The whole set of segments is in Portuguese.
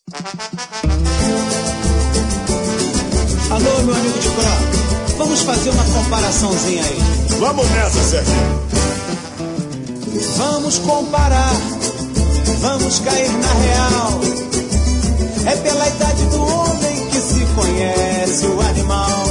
Alô, meu amigo de Pro, vamos fazer uma comparaçãozinha aí. Vamos nessa, Serginho. Vamos comparar, vamos cair na real. É pela idade do homem que se conhece o animal.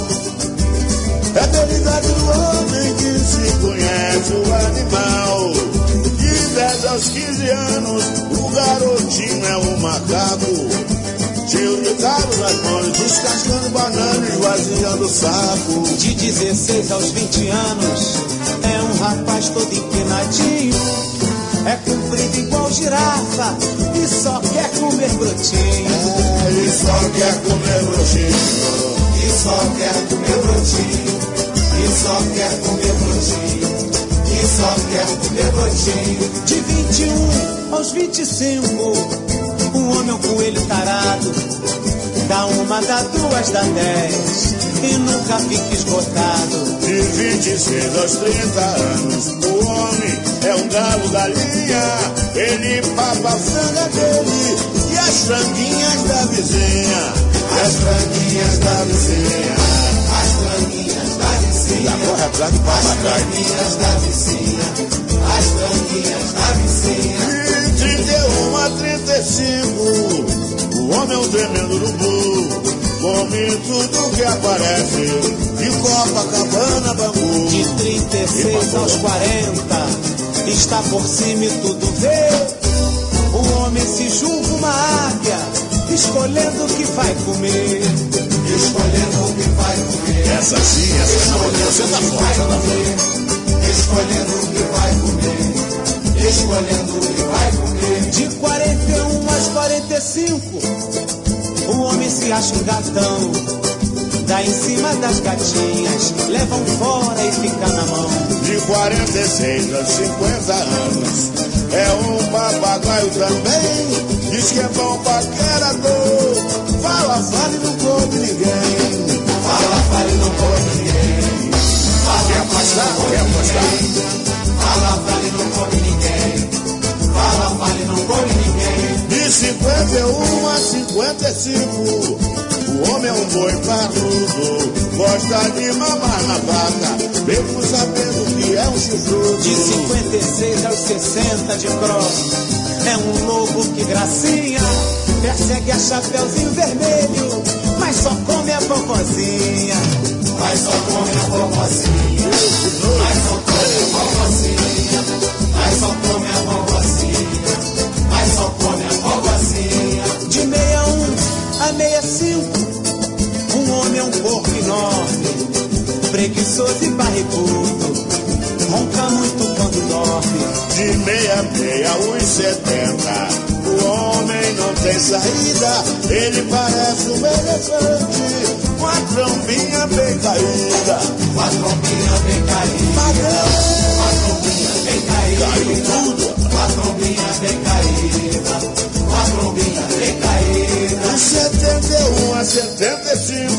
É pela idade do homem que se conhece o animal. De 10 aos 15 anos, o garotinho é um macaco. Cheio de calo nas mãos, descascando banana e esvaziando o saco. De 16 aos 20 anos, é um rapaz todo empinadinho. É comprido igual girafa e só quer comer brotinho. E só quer comer brotinho. E só quer comer brotinho. E só quer comer brotinho. E só quer comer brotinho. De 21 aos 25, um homem é um coelho tarado. Dá uma, dá duas, dá 10 e nunca fica esgotado. De 26 aos 30 anos, o homem é um galo galinha. Ele papa a franga dele e as franguinhas da vizinha. As franguinhas da vizinha. As franguinhas da vizinha. Corre atrás do papagaio. As franguinhas da vizinha. As franguinhas da vizinha. De 31 a 35, o homem é um tremendo urubu. Come tudo que aparece, de Copacabana, Bangu. De 36 aos 40, está por cima e tudo vê. O homem se julga uma águia, escolhendo o que vai comer. Escolhendo o que vai comer. Essa sim, essa não, você tá fora. Escolhendo o que vai comer. Escolhendo o que vai comer. De 41 aos 45, o homem se acha um gatão. Dá em cima das gatinhas, levam fora e fica na mão. De 46 a 50 anos, é um papagaio também. Diz que é bom paquerador. Fala, fala e não come ninguém. Fala, fala e não come ninguém. Quer apostar? Quer apostar? Fala, fala e não come ninguém. Fala, fala e não come ninguém. De 51 a 55, o homem é um boi parrudo. Gosta de mamar na vaca, mesmo sabendo que é um chifrudo. De 56 aos 60 de cross, é um lobo que gracinha. Persegue a Chapeuzinho Vermelho, mas só come a vovozinha. Mas só come a vovozinha. Mas só come a vovozinha. Mas só come a vovozinha. Mas só come a vovozinha. De 61 a 65, um homem é um porco enorme, preguiçoso e barrigudo, ronca muito quando dorme. De 66 aos 70, o homem não tem saída. Ele parece um elefante, com a trombinha bem caída. Com a trombinha bem caída. Magrão. Com a trombinha bem caída. Caiu tudo. Com a trombinha bem caída. Com a trombinha bem caída. De 71 a 75,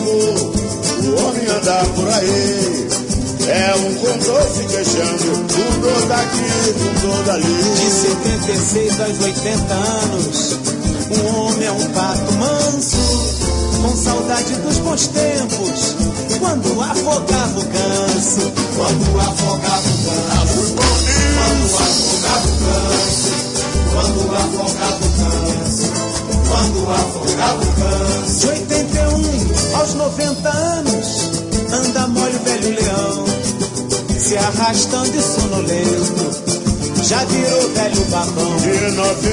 o homem anda por aí. É um condor se queixando, com dor daqui, com dor dali. De 76 aos 80 anos, um homem é um pato manso, com saudade dos bons tempos, quando afogava o ganso. Quando afogava o ganso. Quando afogava o ganso. Quando afogava o ganso. Quando afogava o ganso. De 81 aos 90 anos, anda mole o velho leão, se arrastando e sonolento, já virou velho babão. De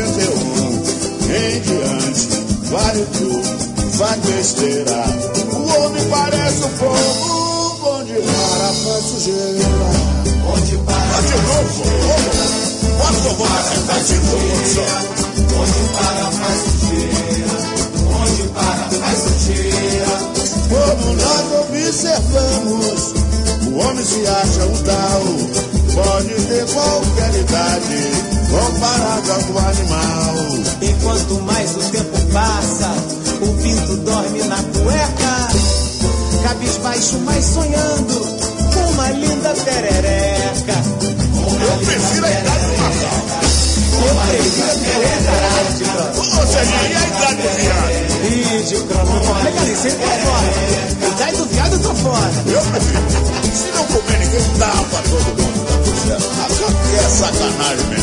91 em diante, vale tudo, faz besteira. O homem parece um fogo, bom de para faz sujeira. Onde para de novo, bota o vovô pra sentar de novo. Onde para faz sujeira. Onde para faz sujeira. Como nós observamos, o homem se acha um tal, pode ter qualquer idade, comparada com o animal. E quanto mais o tempo passa, o pinto dorme na cueca, cabisbaixo, mas sonhando com uma linda perereca. Eu prefiro a idade do macaco. Eu prefiro a perereca. Ô, Serginho, e a idade do viado? fora. Eu prefiro. Se não comer ninguém, dá pra todo mundo, tá tudo certo. Acaba que é sacanagem mesmo.